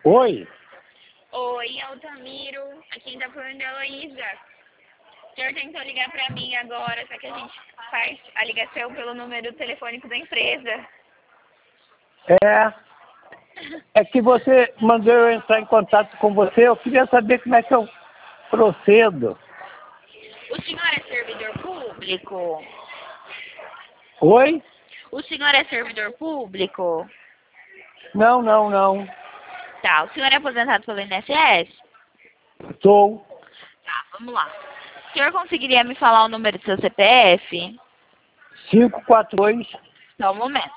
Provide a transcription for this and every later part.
Oi? Oi, Altamiro. Aqui quem tá falando é a Heloísa. O senhor tentou ligar pra mim agora, só que a gente faz a ligação pelo número telefônico da empresa. É que você mandou eu entrar em contato com você, eu queria saber como é que eu procedo. O senhor é servidor público? Oi? O senhor é servidor público? Não. Tá, o senhor é aposentado pelo INSS? Sou Tá, vamos lá. O senhor conseguiria me falar o número do seu CPF? 542 Só um momento.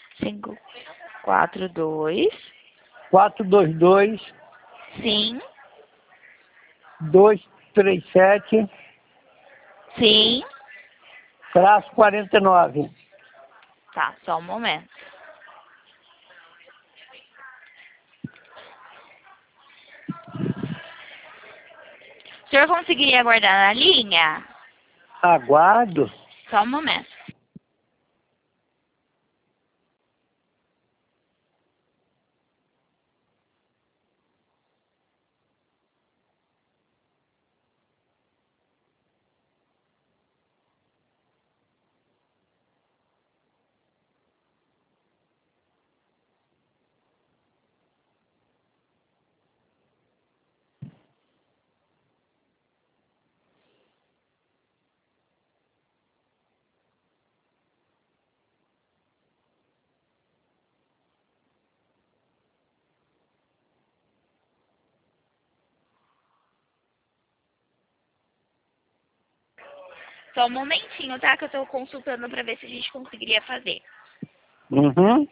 542. 422 Sim. 237 Sim. traço 49. Tá, só um momento. O senhor conseguiria aguardar na linha? Aguardo. Só um momento. Só um momentinho, tá? Que eu tô consultando pra ver se a gente conseguiria fazer. Uhum.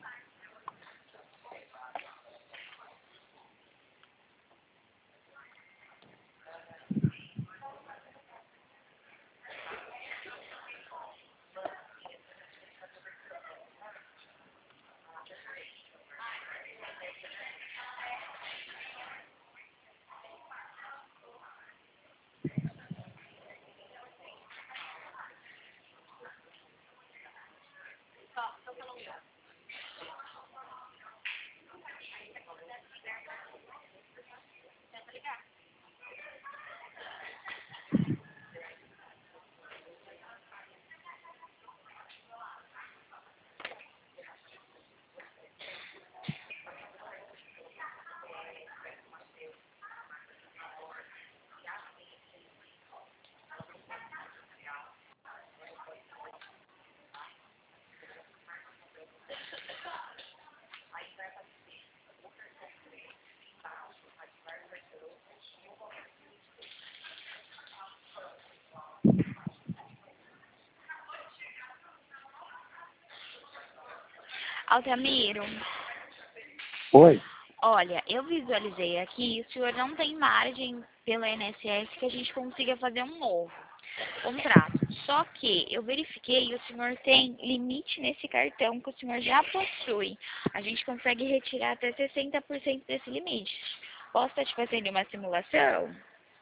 Altamiro, Oi. olha, eu visualizei aqui, o senhor não tem margem pelo INSS que a gente consiga fazer um novo contrato. Só que eu verifiquei e o senhor tem limite nesse cartão que o senhor já possui. A gente consegue retirar até 60% desse limite. Posso estar te fazendo uma simulação?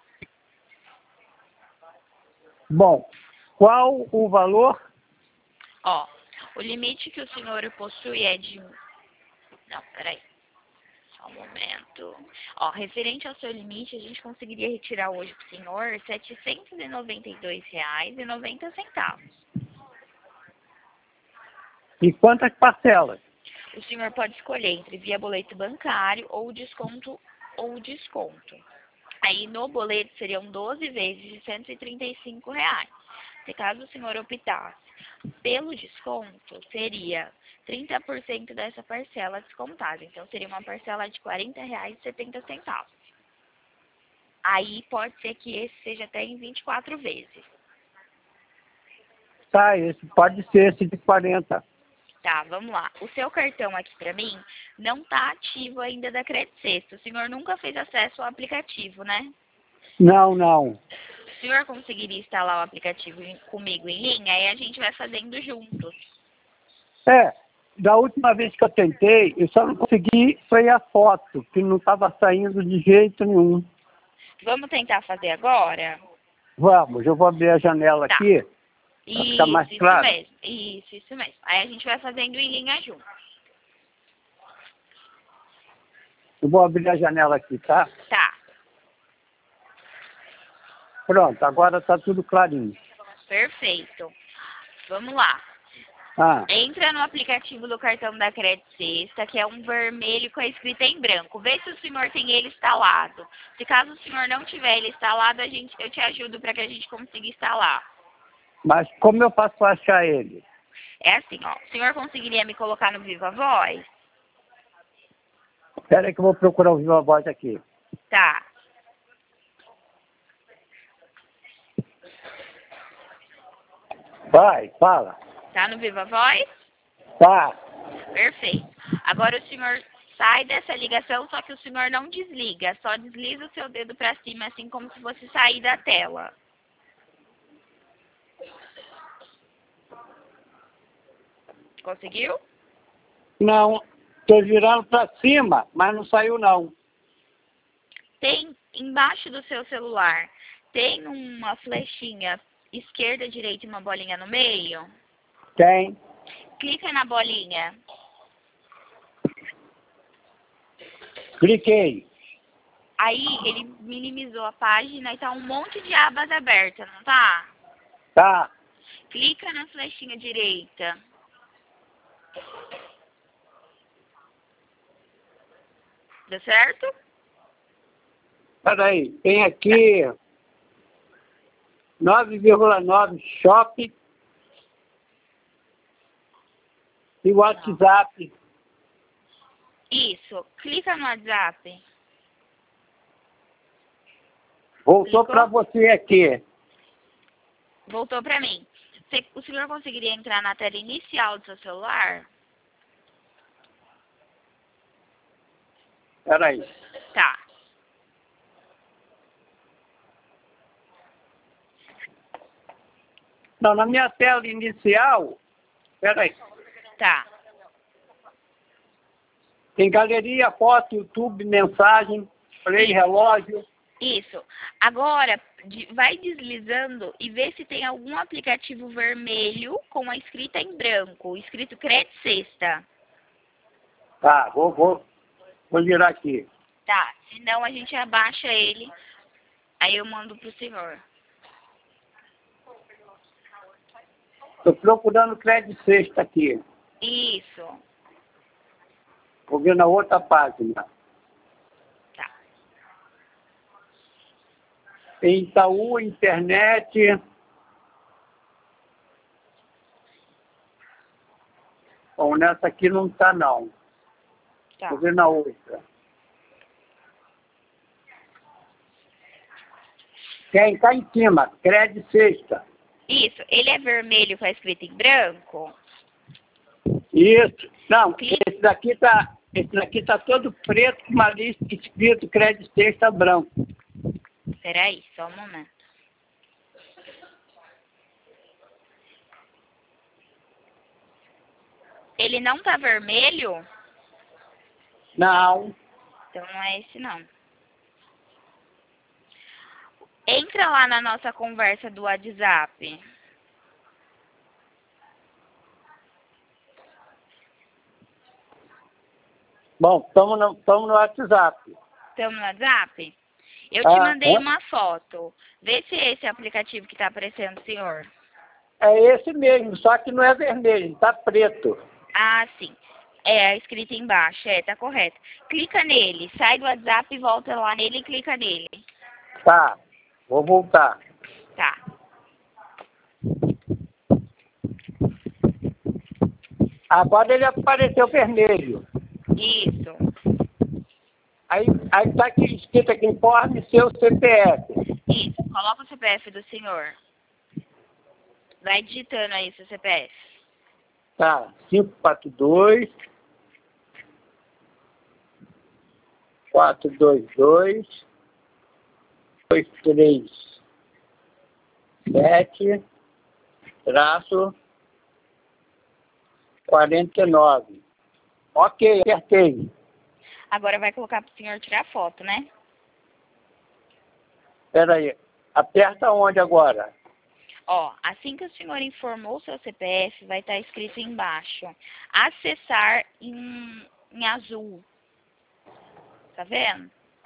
Bom, qual o valor? Ó, o limite que o senhor possui é de... Não, peraí. Só um momento. Ó, referente ao seu limite, a gente conseguiria retirar hoje pro senhor R$ 792,90. E quantas parcelas? O senhor pode escolher entre via boleto bancário ou desconto Aí no boleto seriam 12 vezes de R$ 135. Se caso o senhor optasse pelo desconto, seria 30% dessa parcela descontada. Então seria uma parcela de R$ 40,70. Aí pode ser que esse seja até em 24 vezes. Tá, esse pode ser esse de 40. Tá, vamos lá. O seu cartão aqui pra mim não tá ativo ainda da Credit Sexta. O senhor nunca fez acesso ao aplicativo, né? Não. O senhor conseguiria instalar o aplicativo comigo em linha? Aí a gente vai fazendo juntos. Da última vez que eu tentei, eu só não consegui foi a foto, que não estava saindo de jeito nenhum. Vamos tentar fazer agora? Vamos, eu vou abrir a janela Tá. aqui, para ficar mais Isso claro. mesmo. Isso mesmo. Aí a gente vai fazendo em linha junto. Eu vou abrir a janela aqui, tá? Tá. Pronto, agora tá tudo clarinho. Perfeito. Vamos lá. Ah, Entra no aplicativo do cartão da Crédito Sexta, que é um vermelho com a escrita em branco. Vê se o senhor tem ele instalado. Se caso o senhor não tiver ele instalado, eu te ajudo para que a gente consiga instalar. mas como eu faço para achar ele? É assim, ó. O senhor conseguiria me colocar no Viva Voz? Espera aí que eu vou procurar o Viva Voz aqui. Tá. Vai, fala. Tá no Viva Voz? Tá. Perfeito. Agora o senhor sai dessa ligação, só que o senhor não desliga. Só desliza o seu dedo para cima, assim como se fosse sair da tela. Conseguiu? Não, tô girando para cima, mas não saiu não. Tem embaixo do seu celular, tem uma flechinha esquerda, direita e uma bolinha no meio? Tem. Clica na bolinha. Cliquei. Aí ele minimizou a página e tá um monte de abas abertas, não tá? Tá. Clica na flechinha direita. Deu certo? Peraí, tem aqui 9,9 Shop e WhatsApp. Isso. Clica no WhatsApp. Voltou Clicou? para você aqui. Voltou pra mim. O senhor conseguiria entrar na tela inicial do seu celular? Peraí. Tá. Não, na minha tela inicial, peraí. Tá. Tem galeria, foto, YouTube, mensagem, play, relógio. Isso. Agora, vai deslizando e vê se tem algum aplicativo vermelho com a escrita em branco, escrito Crédito Sexta. Tá, vou girar aqui. Tá. Senão a gente abaixa ele, aí eu mando pro senhor. Estou procurando crédito sexta aqui. Isso. Vou ver na outra página. Tá. Tem Itaú, internet. Bom, nessa aqui não está não. Tá. Vou ver na outra. Quem está em cima, crédito sexta. Isso. Ele é vermelho com a escrita em branco? Isso. Não, Clica. esse daqui tá todo preto com uma lista escrito crédito sexta branco. Peraí, só um momento. Ele não tá vermelho? Não. Então não é esse não. Entra lá na nossa conversa do WhatsApp. Bom, estamos no WhatsApp. Estamos no WhatsApp? Eu te mandei Hã? uma foto. Vê se é esse aplicativo que tá aparecendo, senhor. É esse mesmo, só que não é vermelho, tá preto. Ah, sim. É a escrita embaixo, tá correto. Clica nele, sai do WhatsApp e volta lá nele e clica nele. Tá, vou voltar. Tá. Agora ele apareceu vermelho. Isso. Aí tá aqui escrito aqui, informe seu CPF. Isso. Coloca o CPF do senhor. Vai digitando aí seu CPF. Tá, 542 422 237 traço 49. Ok, acertei. Agora vai colocar pro senhor tirar foto, né? Espera aí. Aperta onde agora? Ó, assim que o senhor informou o seu CPF, vai estar escrito embaixo. Acessar em azul. Tá vendo?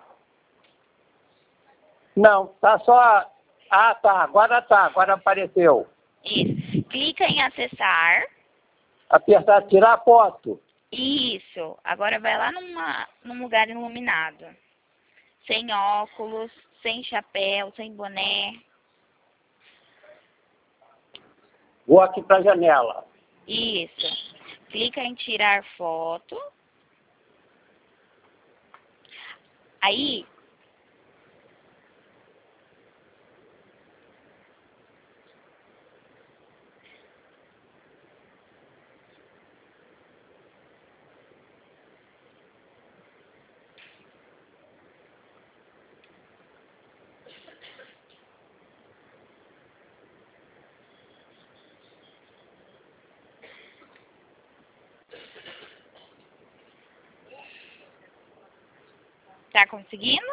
Não, tá só... Ah, tá, agora apareceu. Isso. Clica em acessar. Apertar tirar foto. Isso. Agora vai lá num lugar iluminado. Sem óculos, sem chapéu, sem boné. Vou aqui para a janela. Isso. Clica em tirar foto. Aí, tá conseguindo?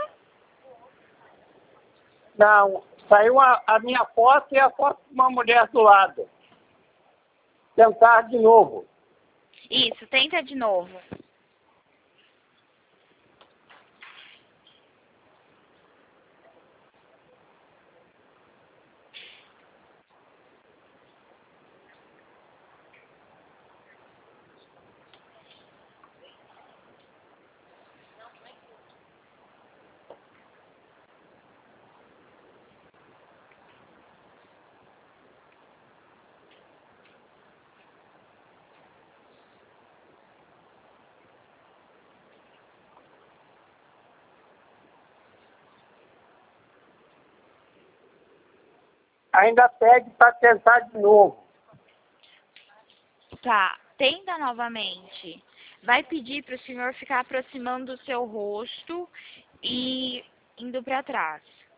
Não, saiu a minha foto e a foto de uma mulher do lado. Tentar de novo. Isso, tenta de novo. Ainda pede para tentar de novo. Tá, tenta novamente. Vai pedir para o senhor ficar aproximando o seu rosto e indo para trás.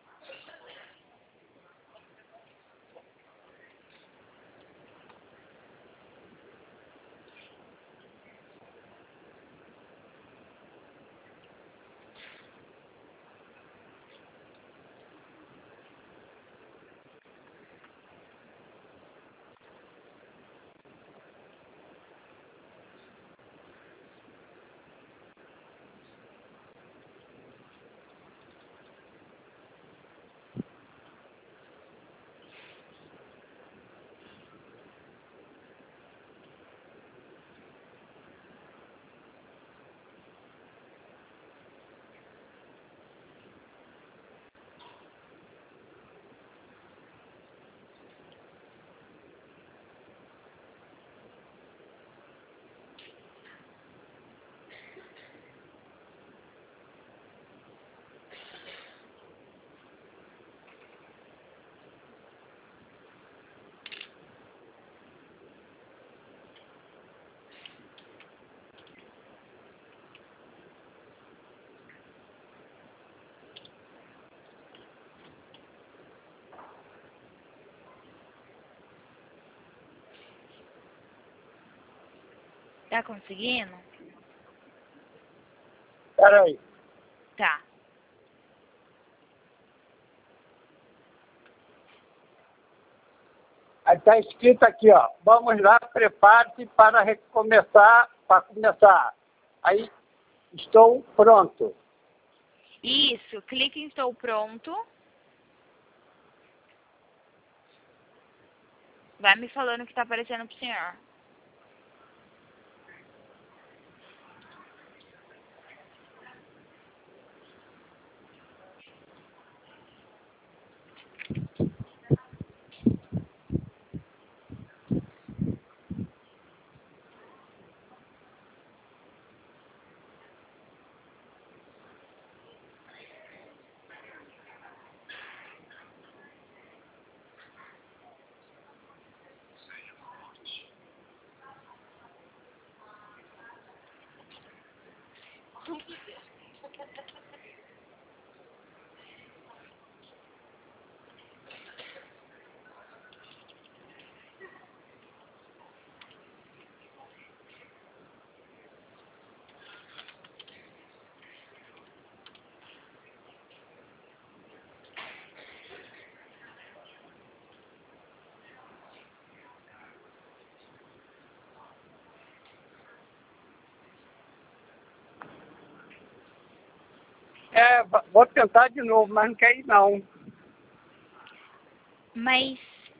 Tá conseguindo? Espera aí. Tá. Aí está escrito aqui, ó. Vamos lá, prepare-se para recomeçar, para começar. Aí, estou pronto. Isso, clique em estou pronto. Vai me falando o que tá aparecendo pro senhor. Vou tentar de novo, mas não quer ir não. Mas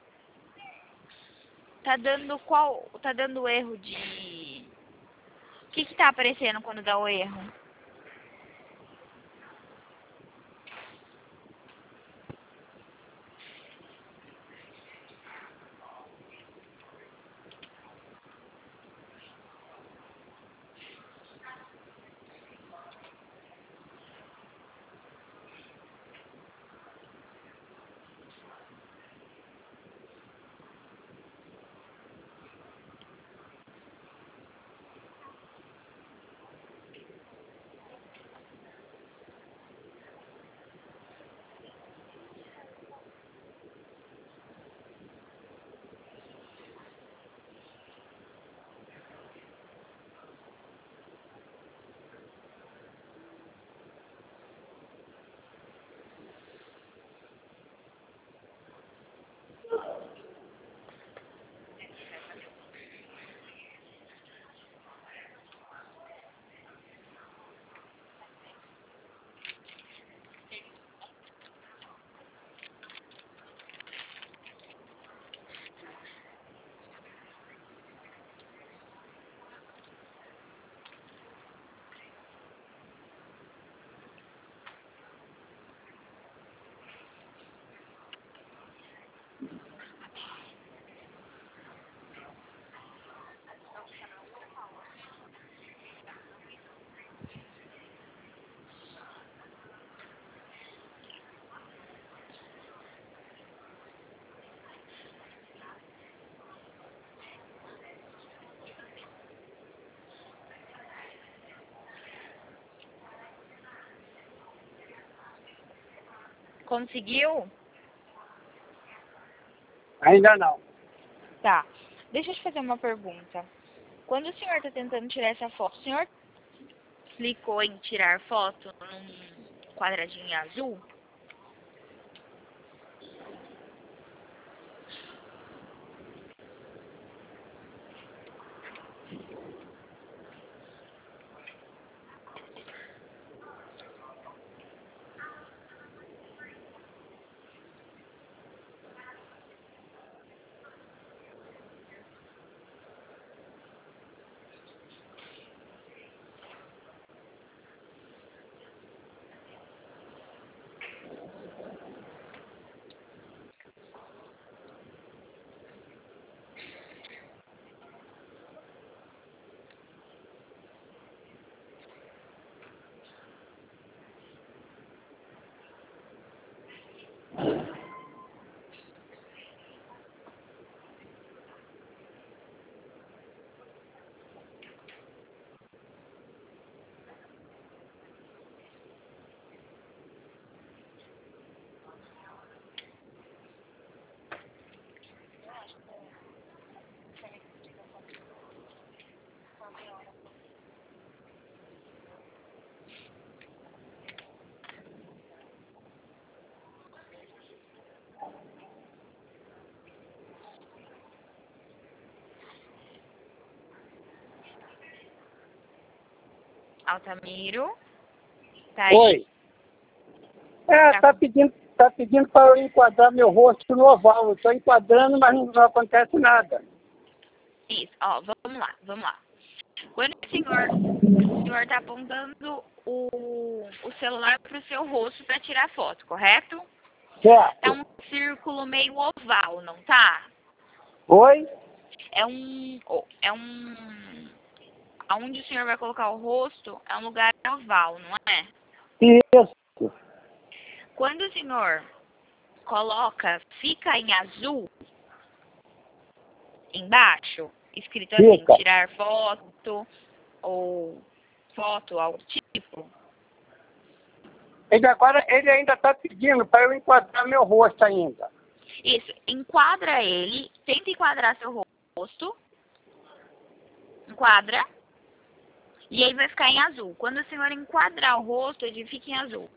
tá dando qual? Tá dando erro de... O que tá aparecendo quando dá o erro? Conseguiu? Ainda não. Tá. Deixa eu te fazer uma pergunta. Quando o senhor tá tentando tirar essa foto, o senhor clicou em tirar foto num quadradinho azul? Altamiro? Tá aí? Oi. Tá pedindo para eu enquadrar meu rosto no oval. Eu estou enquadrando, mas não acontece nada. Isso. Ó, vamos lá, vamos lá. Quando o senhor tá apontando o celular pro seu rosto para tirar foto, correto? Certo. É um círculo meio oval, não tá? Oi? Aonde o senhor vai colocar o rosto é um lugar oval, não é? Isso. Quando o senhor coloca, fica em azul, embaixo, escrito assim, Fica. tirar foto, ou foto, algo do tipo. Ele ainda está pedindo para eu enquadrar meu rosto ainda. Isso, enquadra ele, tenta enquadrar seu rosto, enquadra, e aí vai ficar em azul. Quando o senhor enquadrar o rosto, ele fica em azul.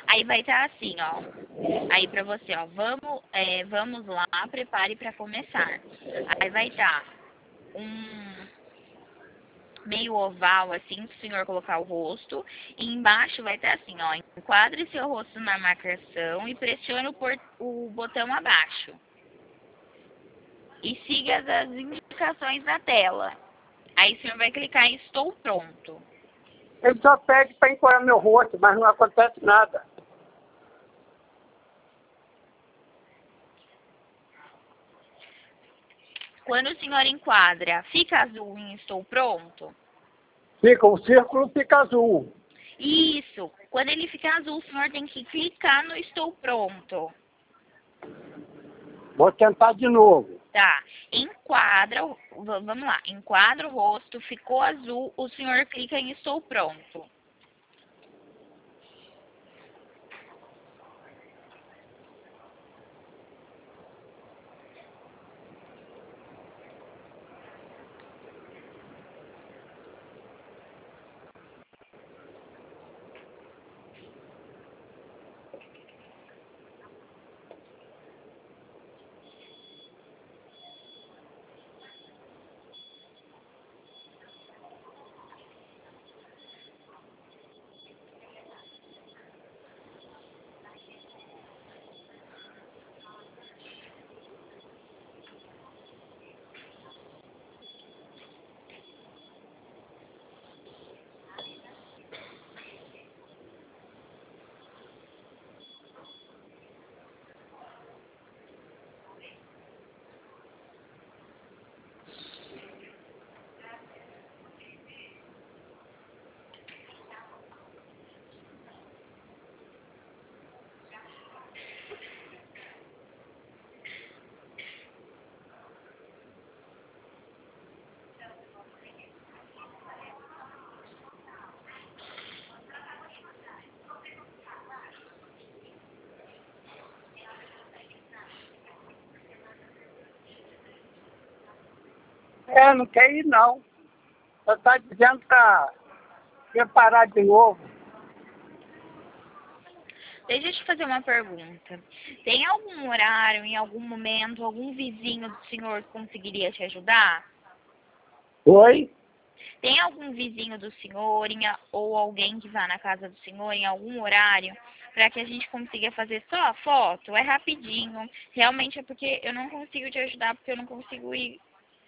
Aí vai estar assim, ó. Aí pra você, ó. Vamos lá, prepare pra começar. Aí vai estar um meio oval, assim, pro senhor colocar o rosto. E embaixo vai estar assim, ó. Enquadre seu rosto na marcação e pressione o botão abaixo. E siga as indicações na tela. Aí o senhor vai clicar em estou pronto. Ele só pede para encorar meu rosto, mas não acontece nada. Quando o senhor enquadra, fica azul em estou pronto? Fica, o círculo fica azul. Isso. Quando ele ficar azul, o senhor tem que clicar no estou pronto. Vou tentar de novo. Tá. Enquadra, vamos lá. Enquadra o rosto, ficou azul, o senhor clica em estou pronto. Não quer ir não. Só está dizendo para preparar de novo. Deixa eu te fazer uma pergunta. Tem algum horário, em algum momento, algum vizinho do senhor que conseguiria te ajudar? Oi? Tem algum vizinho do senhor ou alguém que vá na casa do senhor em algum horário para que a gente consiga fazer só a foto? É rapidinho. Realmente é porque eu não consigo te ajudar porque eu não consigo ir.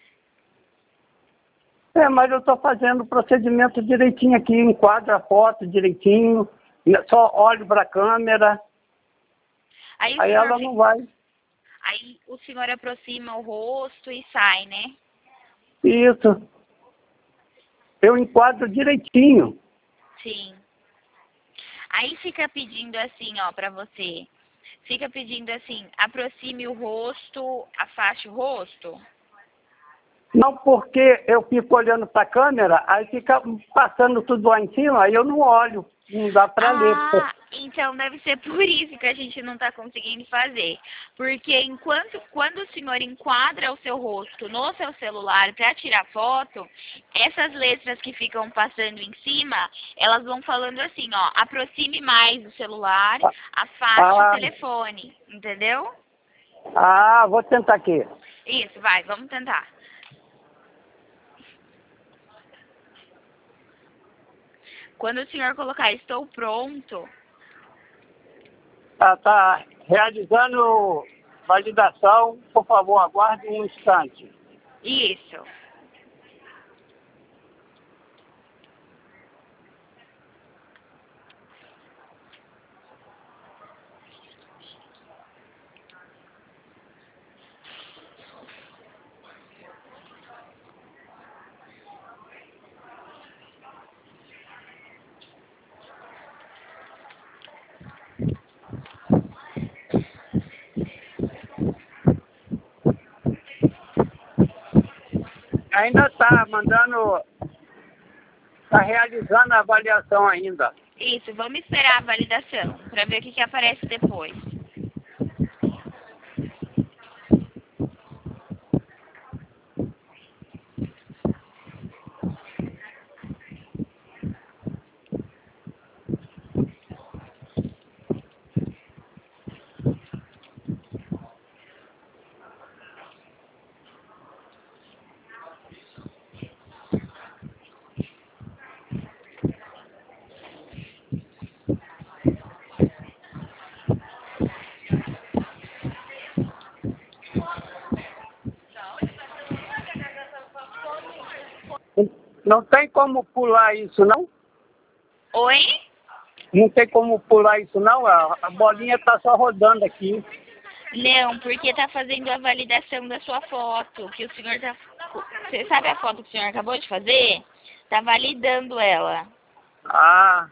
Mas eu estou fazendo o procedimento direitinho aqui, enquadra a foto direitinho, só olho para a câmera, Aí aí ela não vai. aí o senhor aproxima o rosto e sai, né? Isso. Eu enquadro direitinho. Sim. Aí fica pedindo assim, ó, pra você. Fica pedindo assim, aproxime o rosto, afaste o rosto. Não porque eu fico olhando para a câmera, aí fica passando tudo lá em cima, aí eu não olho, não dá para ler. Ah, então deve ser por isso que a gente não está conseguindo fazer. Porque quando o senhor enquadra o seu rosto no seu celular para tirar foto, essas letras que ficam passando em cima, elas vão falando assim, ó, aproxime mais o celular, afaste o telefone, entendeu? Vou tentar aqui. Isso, vai, vamos tentar. Quando o senhor colocar estou pronto, Tá realizando validação, por favor, aguarde um instante. isso. Ainda está está realizando a avaliação ainda. Isso, vamos esperar a validação para ver o que aparece depois. Não tem como pular isso, não? Oi? Não tem como pular isso, não? A bolinha está só rodando aqui. Não, porque tá fazendo a validação da sua foto, que o senhor tá... Você sabe a foto que o senhor acabou de fazer? Tá validando ela. Ah,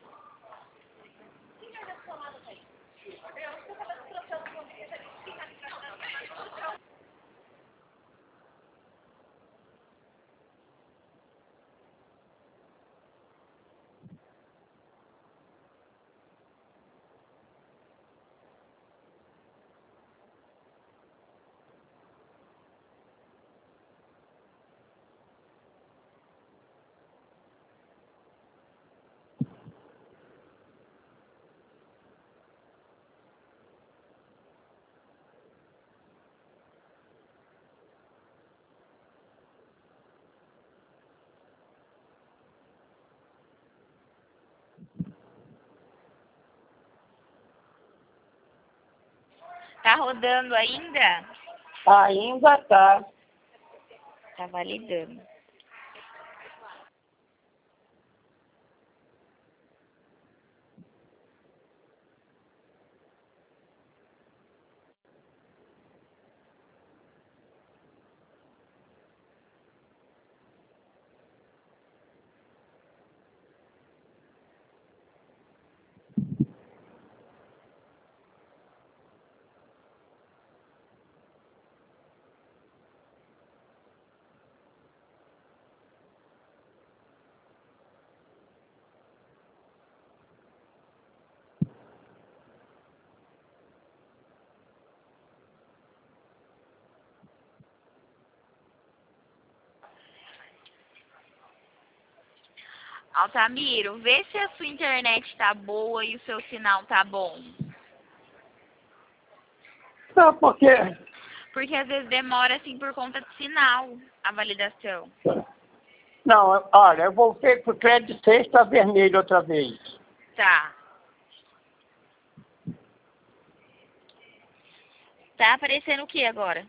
Tá rodando ainda? ainda tá. Tá validando. Altamiro, vê se a sua internet tá boa e o seu sinal tá bom. Não, porque... Porque às vezes demora assim por conta de sinal a validação. Não, olha, eu voltei pro crédito sexta vermelho outra vez. Tá. Tá aparecendo o que agora?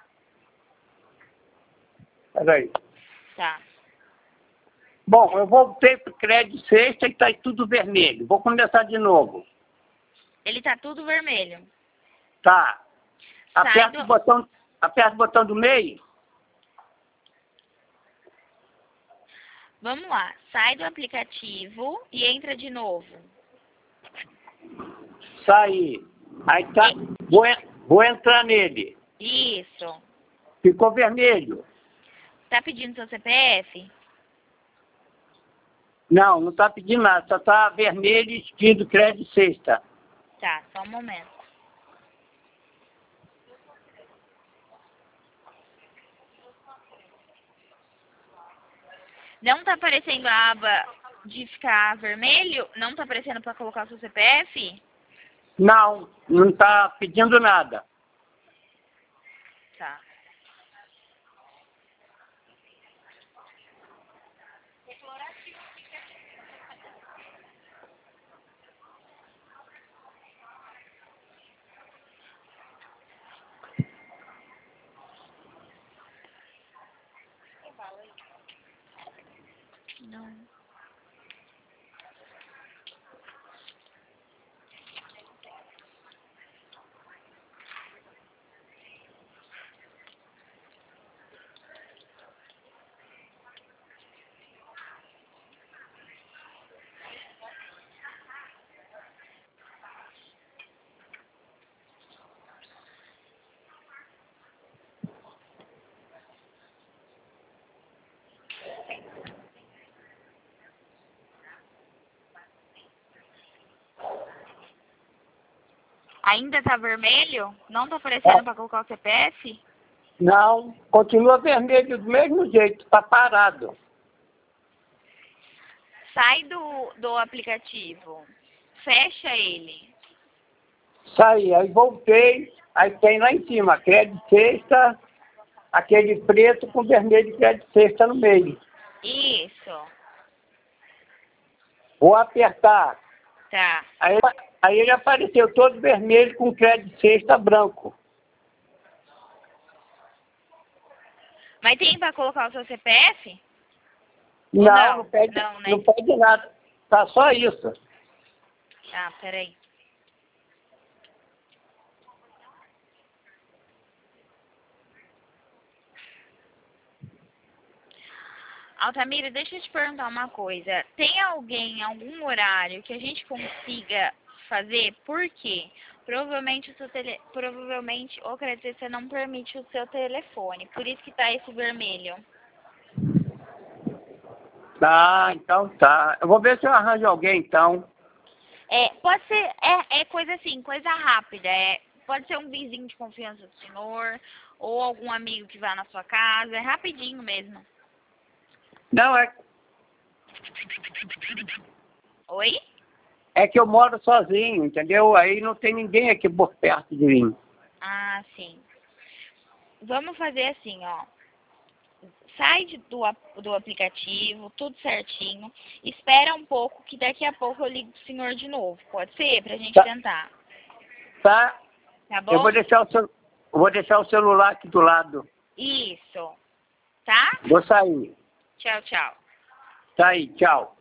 Peraí. Tá. Bom, eu voltei pro crédito sexta e tá tudo vermelho. Vou começar de novo. Ele tá tudo vermelho. Tá. Sai do... Aperta o botão do meio. Vamos lá. Sai do aplicativo e entra de novo. Saí. Aí tá. Vou entrar nele. Isso. Ficou vermelho. Tá pedindo seu CPF? Não, não tá pedindo nada. Só tá vermelho escrito crédito sexta. Tá, só um momento. Não tá aparecendo a aba de ficar vermelho? Não tá aparecendo para colocar o seu CPF? Não, não tá pedindo nada. Tá. Não. Ainda tá vermelho? Não tá aparecendo para colocar o CPF? Não, continua vermelho do mesmo jeito, tá parado. Sai do aplicativo. Fecha ele. Saí, aí voltei, aí tem lá em cima, crédito sexta, aquele preto com vermelho crédito sexta no meio. Isso. Vou apertar. Tá. Aí ele apareceu todo vermelho com crédito sexta branco. Mas tem para colocar o seu CPF? Não pede, não, né? não pede nada. Tá só isso. Ah, peraí. Altamira, deixa eu te perguntar uma coisa. Tem alguém, algum horário que a gente consiga fazer? Por quê? Provavelmente provavelmente o Credit não permite o seu telefone. Por isso que tá esse vermelho. Tá, então tá. Eu vou ver se eu arranjo alguém, então. Pode ser, coisa assim, coisa rápida. Pode ser um vizinho de confiança do senhor, ou algum amigo que vá na sua casa. É rapidinho mesmo. Não, Oi? é que eu moro sozinho, entendeu? Aí não tem ninguém aqui por perto de mim. Ah, sim. Vamos fazer assim, ó. Sai do aplicativo, tudo certinho. Espera um pouco, que daqui a pouco eu ligo pro senhor de novo. Pode ser? Pra gente Tá, tentar. tá? Tá Eu bom? vou deixar o celular aqui do lado. Isso. Tá? Vou sair. Tchau, tchau. Tá aí, tchau.